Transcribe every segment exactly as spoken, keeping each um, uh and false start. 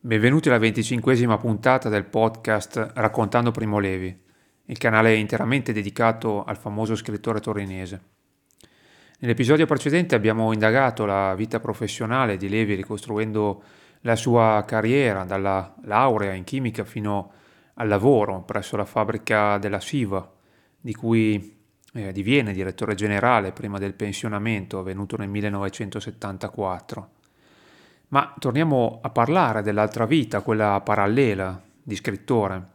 Benvenuti alla venticinquesima puntata del podcast Raccontando Primo Levi, il canale interamente dedicato al famoso scrittore torinese. Nell'episodio precedente abbiamo indagato la vita professionale di Levi ricostruendo la sua carriera dalla laurea in chimica fino al lavoro presso la fabbrica della Siva, di cui eh, diviene direttore generale prima del pensionamento avvenuto nel millenovecentosettantaquattro. Ma torniamo a parlare dell'altra vita, quella parallela di scrittore.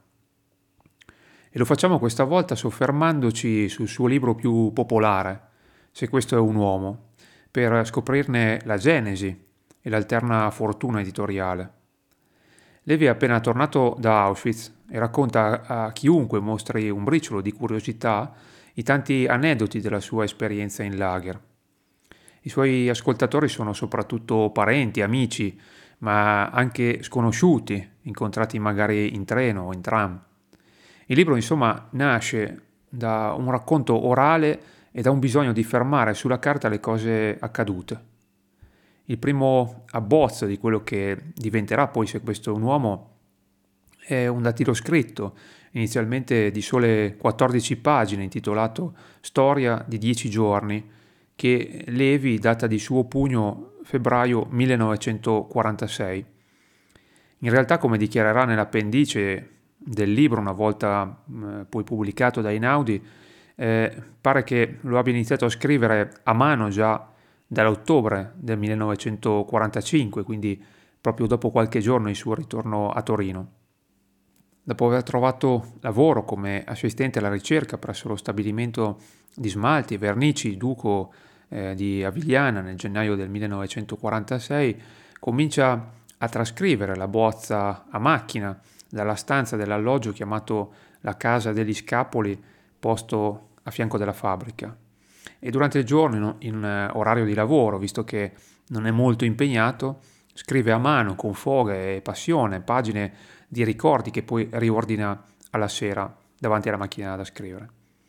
E lo facciamo questa volta soffermandoci sul suo libro più popolare, Se questo è un uomo, per scoprirne la genesi e l'alterna fortuna editoriale. Levi è appena tornato da Auschwitz e racconta a chiunque mostri un briciolo di curiosità i tanti aneddoti della sua esperienza in lager. I suoi ascoltatori sono soprattutto parenti, amici, ma anche sconosciuti, incontrati magari in treno o in tram. Il libro, insomma, nasce da un racconto orale e da un bisogno di fermare sulla carta le cose accadute. Il primo abbozzo di quello che diventerà poi Se questo è un uomo è un dattilo scritto, inizialmente di sole quattordici pagine, intitolato Storia di dieci giorni, che Levi data di suo pugno febbraio millenovecentoquarantasei. In realtà, come dichiarerà nell'appendice del libro, una volta eh, poi pubblicato da Einaudi, eh, pare che lo abbia iniziato a scrivere a mano già dall'ottobre del millenovecentoquarantacinque, quindi proprio dopo qualche giorno il suo ritorno a Torino. Dopo aver trovato lavoro come assistente alla ricerca presso lo stabilimento di smalti e vernici Duco eh, di Avigliana nel gennaio del millenovecentoquarantasei, comincia a trascrivere la bozza a macchina dalla stanza dell'alloggio chiamato la Casa degli Scapoli, posto a fianco della fabbrica. E durante il giorno, in, in uh, orario di lavoro, visto che non è molto impegnato, scrive a mano con foga e passione pagine di ricordi che poi riordina alla sera davanti alla macchina da scrivere.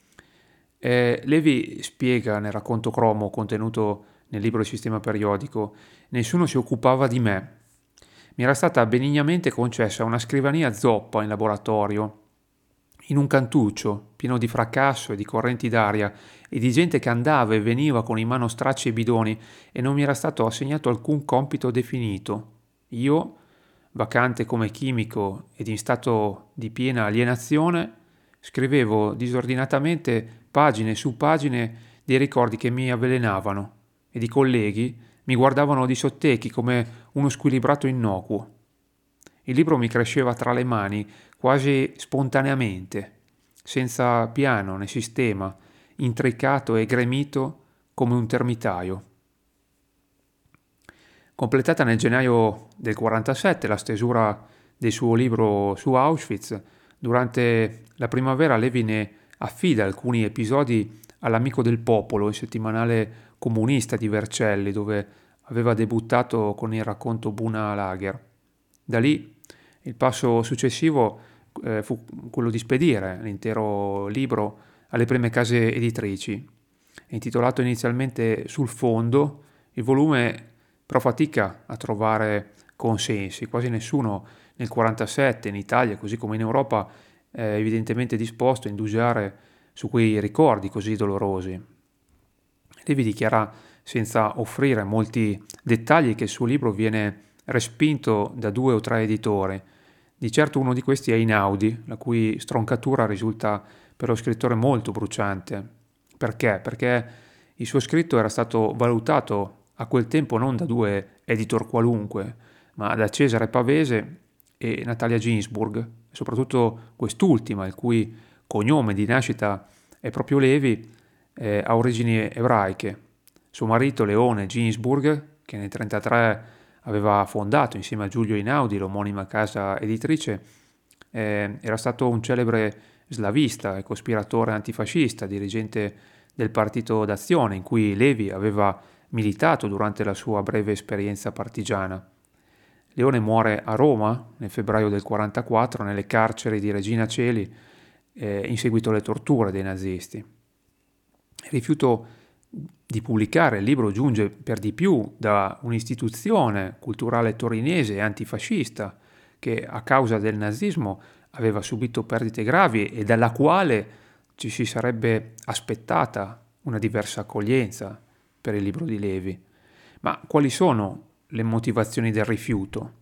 Eh, Levi spiega nel racconto cromo contenuto nel libro Il sistema periodico: nessuno si occupava di me. Mi era stata benignamente concessa una scrivania zoppa in laboratorio, in un cantuccio pieno di fracasso e di correnti d'aria e di gente che andava e veniva con in mano stracci e bidoni, e non mi era stato assegnato alcun compito definito. Io, vacante come chimico ed in stato di piena alienazione, scrivevo disordinatamente pagine su pagine dei ricordi che mi avvelenavano, ed i colleghi mi guardavano di sottecchi come uno squilibrato innocuo. Il libro mi cresceva tra le mani quasi spontaneamente, senza piano né sistema, intricato e gremito come un termitaio. Completata nel gennaio del quarantasette la stesura del suo libro su Auschwitz, durante la primavera Levi ne affida alcuni episodi all'Amico del Popolo, il settimanale comunista di Vercelli, dove aveva debuttato con il racconto Buna Lager. Da lì il passo successivo eh, fu quello di spedire l'intero libro alle prime case editrici. Intitolato inizialmente Sul fondo, il volume però fatica a trovare consensi, quasi nessuno nel quarantasette in Italia, così come in Europa, è evidentemente disposto a indugiare su quei ricordi così dolorosi. Levi dichiara, senza offrire molti dettagli, che il suo libro viene respinto da due o tre editori. Di certo uno di questi è Einaudi, la cui stroncatura risulta per lo scrittore molto bruciante. Perché? Perché il suo scritto era stato valutato a quel tempo non da due editor qualunque, ma da Cesare Pavese e Natalia Ginsburg, soprattutto quest'ultima, il cui cognome di nascita è proprio Levi, eh, ha origini ebraiche. Suo marito Leone Ginsburg, che nel trentatré aveva fondato insieme a Giulio Einaudi l'omonima casa editrice, eh, era stato un celebre slavista e cospiratore antifascista, dirigente del Partito d'Azione, in cui Levi aveva militato durante la sua breve esperienza partigiana. Leone muore a Roma nel febbraio del quarantaquattro nelle carceri di Regina Coeli eh, in seguito alle torture dei nazisti. Il rifiuto di pubblicare il libro giunge per di più da un'istituzione culturale torinese e antifascista che a causa del nazismo aveva subito perdite gravi e dalla quale ci si sarebbe aspettata una diversa accoglienza per il libro di Levi. Ma quali sono le motivazioni del rifiuto?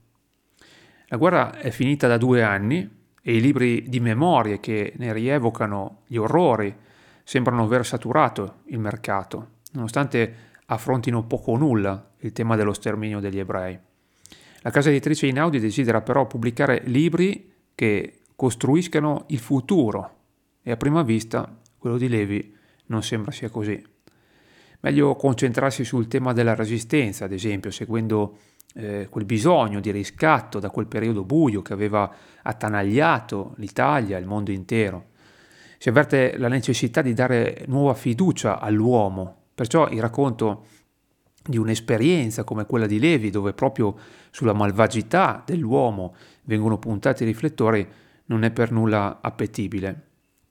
La guerra è finita da due anni e i libri di memorie che ne rievocano gli orrori sembrano aver saturato il mercato, nonostante affrontino poco o nulla il tema dello sterminio degli ebrei. La casa editrice Einaudi desidera però pubblicare libri che costruiscano il futuro e a prima vista quello di Levi non sembra sia così. Meglio concentrarsi sul tema della resistenza, ad esempio, seguendo eh, quel bisogno di riscatto da quel periodo buio che aveva attanagliato l'Italia e il mondo intero. Si avverte la necessità di dare nuova fiducia all'uomo, perciò il racconto di un'esperienza come quella di Levi, dove proprio sulla malvagità dell'uomo vengono puntati i riflettori, non è per nulla appetibile.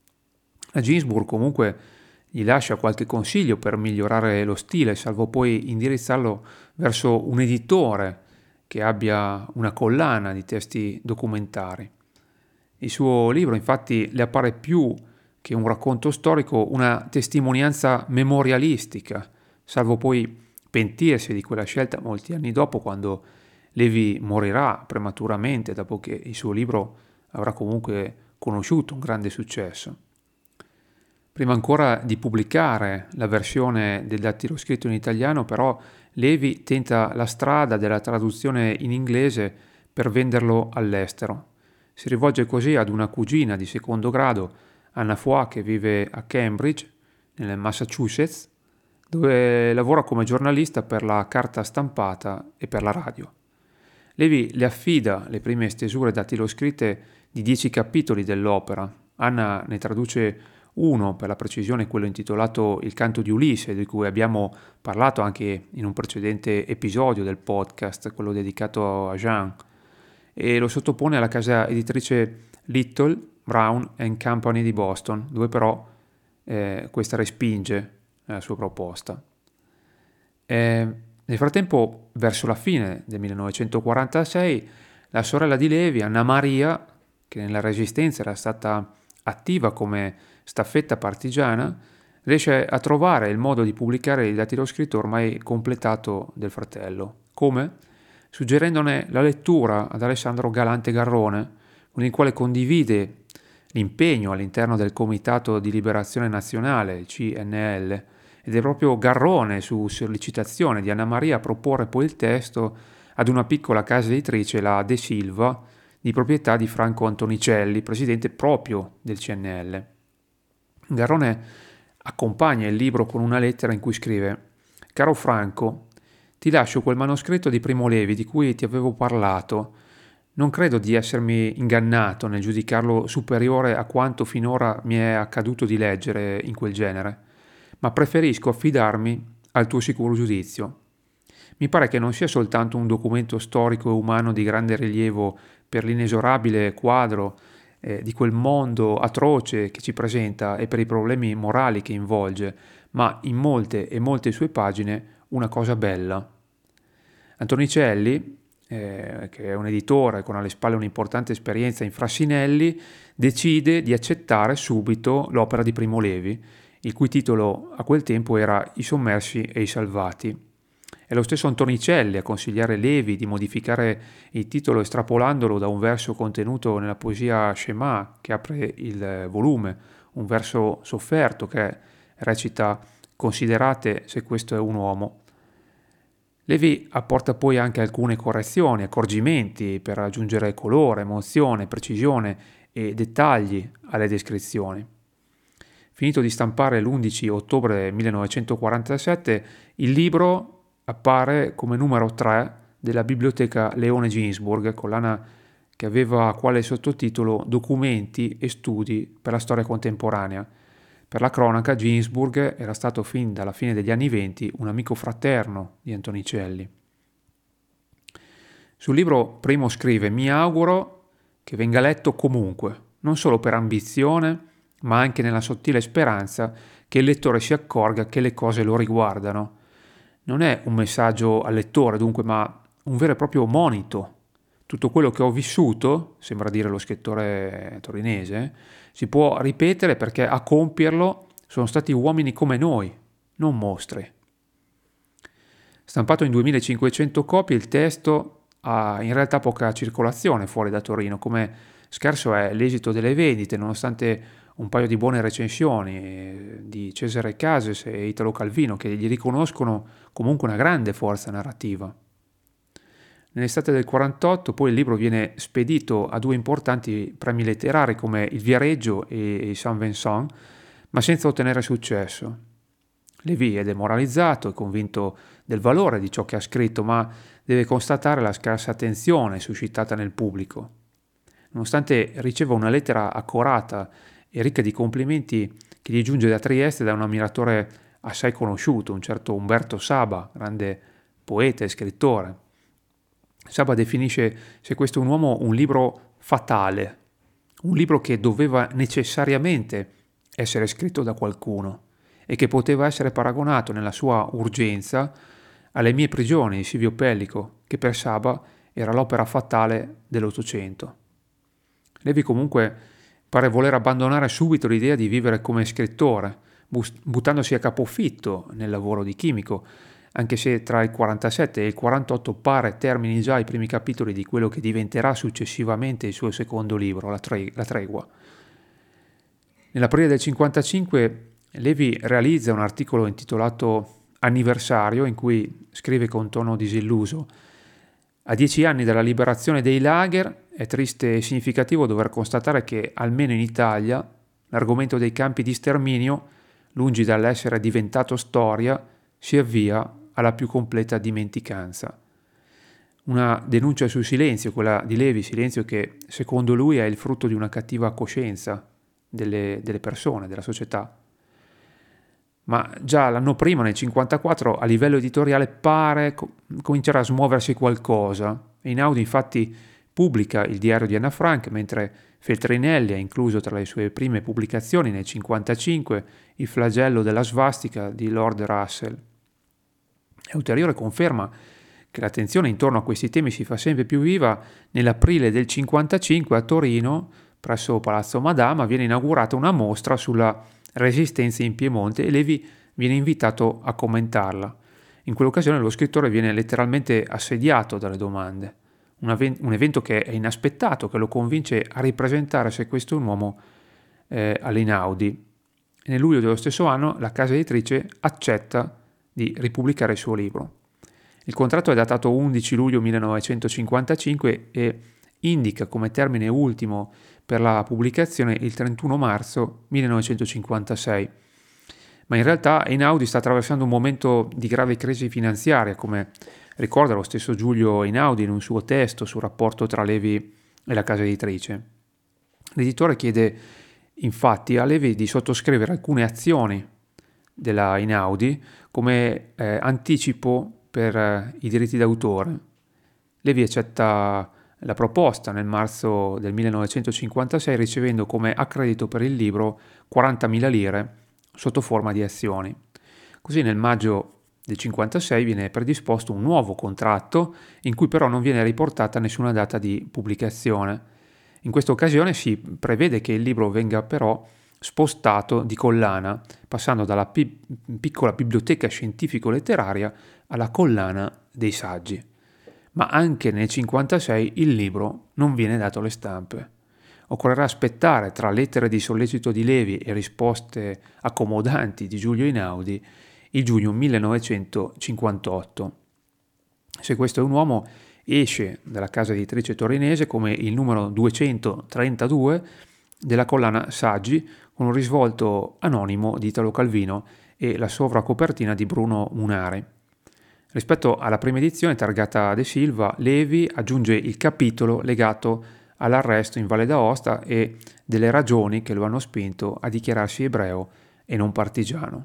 La Ginsburg comunque gli lascia qualche consiglio per migliorare lo stile, salvo poi indirizzarlo verso un editore che abbia una collana di testi documentari. Il suo libro infatti le appare più che un racconto storico una testimonianza memorialistica, salvo poi pentirsi di quella scelta molti anni dopo, quando Levi morirà prematuramente dopo che il suo libro avrà comunque conosciuto un grande successo. Prima ancora di pubblicare la versione del dattiloscritto in italiano, però, Levi tenta la strada della traduzione in inglese per venderlo all'estero. Si rivolge così ad una cugina di secondo grado, Anna Foy, che vive a Cambridge, nel Massachusetts, dove lavora come giornalista per la carta stampata e per la radio. Levi le affida le prime stesure dattiloscritte di dieci capitoli dell'opera. Anna ne traduce uno, per la precisione quello intitolato Il canto di Ulisse, di cui abbiamo parlato anche in un precedente episodio del podcast, quello dedicato a Jean, e lo sottopone alla casa editrice Little, Brown and Company di Boston, dove però eh, questa respinge la sua proposta. E nel frattempo, verso la fine del millenovecentoquarantasei, la sorella di Levi, Anna Maria, che nella Resistenza era stata attiva come staffetta partigiana, riesce a trovare il modo di pubblicare il dattiloscritto ormai completato del fratello. Come? Suggerendone la lettura ad Alessandro Galante Garrone, con il quale condivide l'impegno all'interno del Comitato di Liberazione Nazionale, C N L, ed è proprio Garrone, su sollecitazione di Anna Maria, a proporre poi il testo ad una piccola casa editrice, la De Silva, di proprietà di Franco Antonicelli, presidente proprio del C N L. Garrone accompagna il libro con una lettera in cui scrive: «Caro Franco, ti lascio quel manoscritto di Primo Levi di cui ti avevo parlato. Non credo di essermi ingannato nel giudicarlo superiore a quanto finora mi è accaduto di leggere in quel genere, ma preferisco affidarmi al tuo sicuro giudizio. Mi pare che non sia soltanto un documento storico e umano di grande rilievo per l'inesorabile quadro eh, di quel mondo atroce che ci presenta e per i problemi morali che involge, ma in molte e molte sue pagine una cosa bella». Antonicelli, eh, che è un editore con alle spalle un'importante esperienza in Frassinelli, decide di accettare subito l'opera di Primo Levi, il cui titolo a quel tempo era I sommersi e i salvati. È lo stesso Antonicelli a consigliare Levi di modificare il titolo estrapolandolo da un verso contenuto nella poesia Shema che apre il volume, un verso sofferto che recita: «Considerate se questo è un uomo». Levi apporta poi anche alcune correzioni, accorgimenti per aggiungere colore, emozione, precisione e dettagli alle descrizioni. Finito di stampare l'undici ottobre millenovecentoquarantasette, il libro appare come numero tre della biblioteca Leone Ginsburg, collana che aveva quale sottotitolo Documenti e studi per la storia contemporanea. Per la cronaca, Ginsburg era stato fin dalla fine degli anni venti un amico fraterno di Antonicelli. Sul libro Primo scrive: «Mi auguro che venga letto comunque, non solo per ambizione, ma anche nella sottile speranza che il lettore si accorga che le cose lo riguardano». Non è un messaggio al lettore, dunque, ma un vero e proprio monito tutto quello che ho vissuto, sembra dire lo scrittore torinese, si può ripetere perché a compierlo sono stati uomini come noi, non mostri. Stampato in duemilacinquecento copie, il testo ha in realtà poca circolazione fuori da Torino, come scarso è l'esito delle vendite, nonostante un paio di buone recensioni di Cesare Cases e Italo Calvino, che gli riconoscono comunque una grande forza narrativa. Nell'estate del quarantotto poi il libro viene spedito a due importanti premi letterari come il Viareggio e il Saint Vincent, ma senza ottenere successo. Lévy è demoralizzato e convinto del valore di ciò che ha scritto, ma deve constatare la scarsa attenzione suscitata nel pubblico. Nonostante riceva una lettera accorata e ricca di complimenti che gli giunge da Trieste da un ammiratore assai conosciuto, un certo Umberto Saba, grande poeta e scrittore. Saba definisce Se questo è un uomo un libro fatale, un libro che doveva necessariamente essere scritto da qualcuno e che poteva essere paragonato nella sua urgenza alle mie prigioni di Silvio Pellico, che per Saba era l'opera fatale dell'Ottocento. Lévy comunque pare voler abbandonare subito l'idea di vivere come scrittore, buttandosi a capofitto nel lavoro di chimico, anche se tra il quarantasette e il quarantotto pare termini già i primi capitoli di quello che diventerà successivamente il suo secondo libro, La, tre- La Tregua. Nell'aprile del cinquantacinque Lévy realizza un articolo intitolato Anniversario, in cui scrive con tono disilluso: a dieci anni dalla liberazione dei lager è triste e significativo dover constatare che, almeno in Italia, l'argomento dei campi di sterminio, lungi dall'essere diventato storia, si avvia alla più completa dimenticanza. Una denuncia sul silenzio, quella di Lévy, silenzio che secondo lui è il frutto di una cattiva coscienza delle, delle persone, della società. Ma già l'anno prima, nel cinquantaquattro, a livello editoriale pare co- cominciare a smuoversi qualcosa. Einaudi infatti pubblica il diario di Anna Frank, mentre Feltrinelli ha incluso tra le sue prime pubblicazioni nel cinquantacinque Il flagello della svastica di Lord Russell. È ulteriore conferma che l'attenzione intorno a questi temi si fa sempre più viva. Nell'aprile del cinquantacinque a Torino, presso Palazzo Madama, viene inaugurata una mostra sulla Resistenza in Piemonte e Lévy viene invitato a commentarla. In quell'occasione lo scrittore viene letteralmente assediato dalle domande. Un, aven- un evento che è inaspettato, che lo convince a ripresentare Se questo è un uomo eh, all'Einaudi. Nel luglio dello stesso anno la casa editrice accetta di ripubblicare il suo libro. Il contratto è datato undici luglio millenovecentocinquantacinque e indica come termine ultimo per la pubblicazione il trentuno marzo millenovecentocinquantasei. Ma in realtà Einaudi sta attraversando un momento di grave crisi finanziaria, come ricorda lo stesso Giulio Einaudi in un suo testo sul rapporto tra Lévy e la casa editrice. L'editore chiede infatti a Lévy di sottoscrivere alcune azioni della Einaudi come eh, anticipo per eh, i diritti d'autore. Lévy accetta la proposta nel marzo del millenovecentocinquantasei, ricevendo come accredito per il libro quarantamila lire sotto forma di azioni. Così nel maggio del cinquantasei viene predisposto un nuovo contratto in cui però non viene riportata nessuna data di pubblicazione. In questa occasione si prevede che il libro venga però spostato di collana, passando dalla pi- piccola biblioteca scientifico-letteraria alla collana dei saggi. Ma anche nel cinquantasei il libro non viene dato alle stampe. Occorrerà aspettare, tra lettere di sollecito di Lévy e risposte accomodanti di Giulio Einaudi, il giugno millenovecentocinquantotto. Se questo è un uomo esce dalla casa editrice torinese come il numero duecentotrentadue della collana Saggi, con un risvolto anonimo di Italo Calvino e la sovracopertina di Bruno Munari. Rispetto alla prima edizione targata De Silva, Lévy aggiunge il capitolo legato all'arresto in Valle d'Aosta e delle ragioni che lo hanno spinto a dichiararsi ebreo e non partigiano.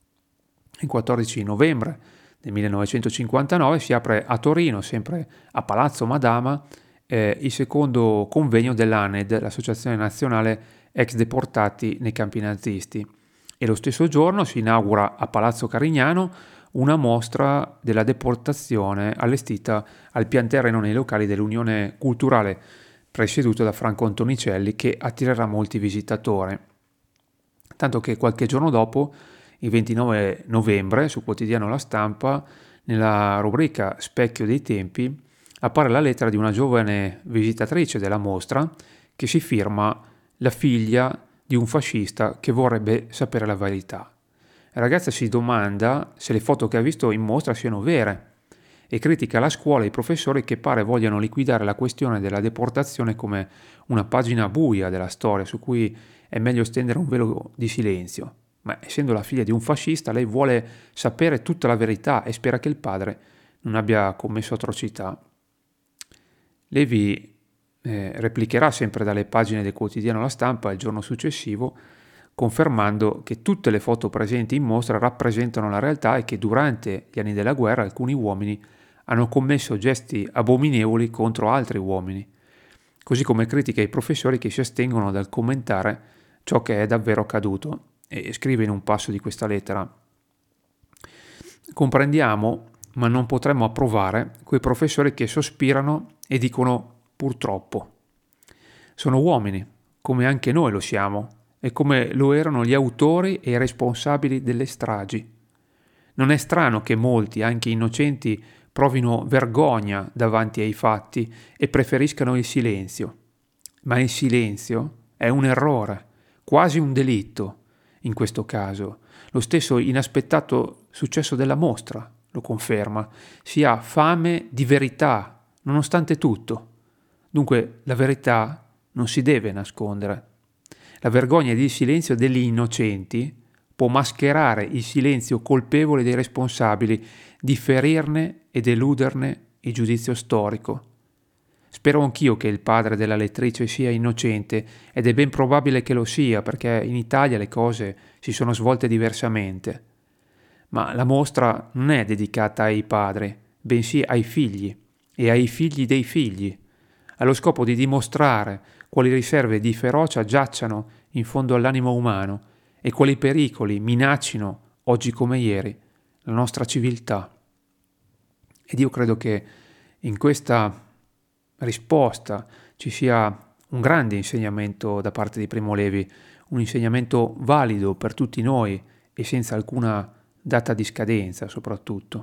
Il quattordici novembre del millenovecentocinquantanove si apre a Torino, sempre a Palazzo Madama, eh, il secondo convegno dell'A N E D, l'Associazione Nazionale Ex Deportati nei Campi Nazisti, e lo stesso giorno si inaugura a Palazzo Carignano una mostra della deportazione allestita al pian terreno nei locali dell'Unione Culturale presieduto da Franco Antonicelli, che attirerà molti visitatori. Tanto che qualche giorno dopo, il ventinove novembre, sul quotidiano La Stampa, nella rubrica Specchio dei tempi, appare la lettera di una giovane visitatrice della mostra che si firma la figlia di un fascista che vorrebbe sapere la verità. La ragazza si domanda se le foto che ha visto in mostra siano vere e critica la scuola e i professori che pare vogliano liquidare la questione della deportazione come una pagina buia della storia su cui è meglio stendere un velo di silenzio. Ma essendo la figlia di un fascista, lei vuole sapere tutta la verità e spera che il padre non abbia commesso atrocità. Levi eh, replicherà sempre dalle pagine del quotidiano La Stampa il giorno successivo, confermando che tutte le foto presenti in mostra rappresentano la realtà e che durante gli anni della guerra alcuni uomini hanno commesso gesti abominevoli contro altri uomini, così come critica i professori che si astengono dal commentare ciò che è davvero accaduto. E scrive in un passo di questa lettera: comprendiamo, ma non potremmo approvare quei professori che sospirano e dicono purtroppo. Sono uomini, come anche noi lo siamo, e come lo erano gli autori e i responsabili delle stragi. Non è strano che molti, anche innocenti, provino vergogna davanti ai fatti e preferiscano il silenzio. Ma il silenzio è un errore, quasi un delitto. In questo caso, lo stesso inaspettato successo della mostra lo conferma. Si ha fame di verità, nonostante tutto. Dunque, la verità non si deve nascondere. La vergogna ed il silenzio degli innocenti può mascherare il silenzio colpevole dei responsabili di ferirne ed eluderne il giudizio storico. Spero anch'io che il padre della lettrice sia innocente, ed è ben probabile che lo sia, perché in Italia le cose si sono svolte diversamente. Ma la mostra non è dedicata ai padri, bensì ai figli e ai figli dei figli, allo scopo di dimostrare quali riserve di ferocia giacciano in fondo all'animo umano e quali pericoli minaccino, oggi come ieri, la nostra civiltà. Ed io credo che in questa risposta ci sia un grande insegnamento da parte di Primo Levi, un insegnamento valido per tutti noi e senza alcuna data di scadenza soprattutto.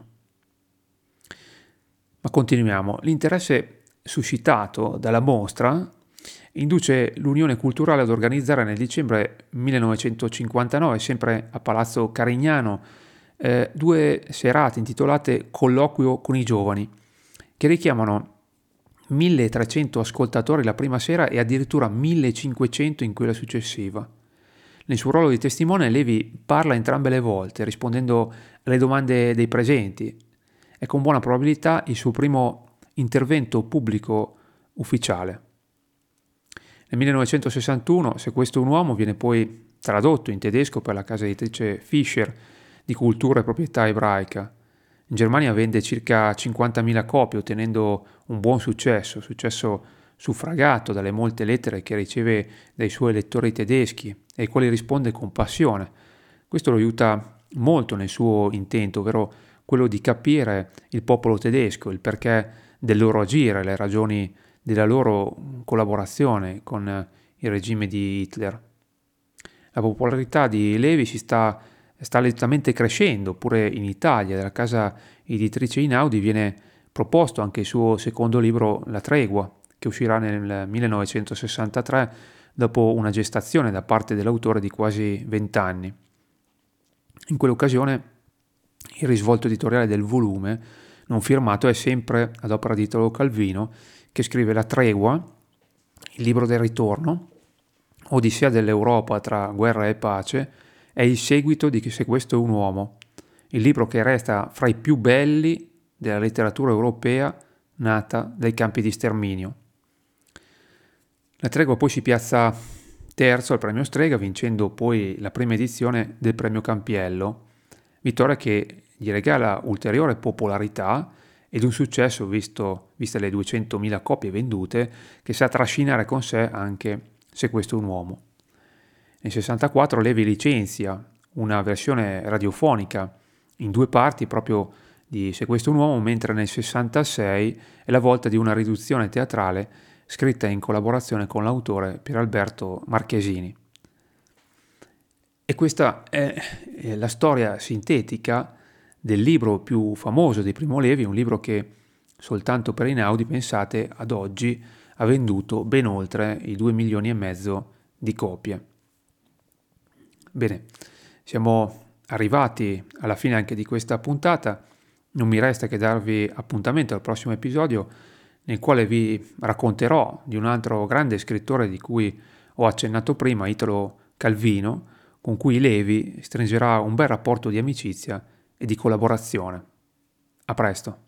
Ma continuiamo. L'interesse suscitato dalla mostra induce l'Unione Culturale ad organizzare nel dicembre millenovecentocinquantanove, sempre a Palazzo Carignano, eh, due serate intitolate Colloquio con i giovani, che richiamano milletrecento ascoltatori la prima sera e addirittura millecinquecento in quella successiva. Nel suo ruolo di testimone Levi parla entrambe le volte, rispondendo alle domande dei presenti. È con buona probabilità il suo primo intervento pubblico ufficiale. Nel millenovecentosessantuno Se questo è un uomo viene poi tradotto in tedesco per la casa editrice Fischer di cultura e proprietà ebraica. In Germania vende circa cinquantamila copie, ottenendo un buon successo, successo suffragato dalle molte lettere che riceve dai suoi lettori tedeschi e ai quali risponde con passione. Questo lo aiuta molto nel suo intento, ovvero quello di capire il popolo tedesco, il perché del loro agire, le ragioni della loro collaborazione con il regime di Hitler. La popolarità di Levi si sta, sta lentamente crescendo, pure in Italia. Dalla casa editrice Einaudi viene proposto anche il suo secondo libro La Tregua, che uscirà nel millenovecentosessantatré dopo una gestazione da parte dell'autore di quasi vent'anni. In quell'occasione il risvolto editoriale del volume non firmato è sempre ad opera di Italo Calvino, che scrive La Tregua, il libro del ritorno, Odissea dell'Europa tra guerra e pace, è il seguito di Se questo è un uomo, il libro che resta fra i più belli della letteratura europea nata dai campi di sterminio. La Tregua poi si piazza terzo al premio Strega, vincendo poi la prima edizione del premio Campiello, vittoria che gli regala ulteriore popolarità ed un successo visto, viste le duecentomila copie vendute, che sa trascinare con sé anche Se questo è un uomo. Nel sessantaquattro Levi licenzia una versione radiofonica in due parti proprio di Se questo è un uomo, mentre nel sessantasei è la volta di una riduzione teatrale scritta in collaborazione con l'autore Pieralberto Marchesini. E questa è la storia sintetica del libro più famoso di Primo Levi, un libro che soltanto per Einaudi, pensate, ad oggi ha venduto ben oltre i due milioni e mezzo di copie. Bene, siamo arrivati alla fine anche di questa puntata. Non mi resta che darvi appuntamento al prossimo episodio, nel quale vi racconterò di un altro grande scrittore di cui ho accennato prima, Italo Calvino, con cui Levi stringerà un bel rapporto di amicizia e di collaborazione. A presto.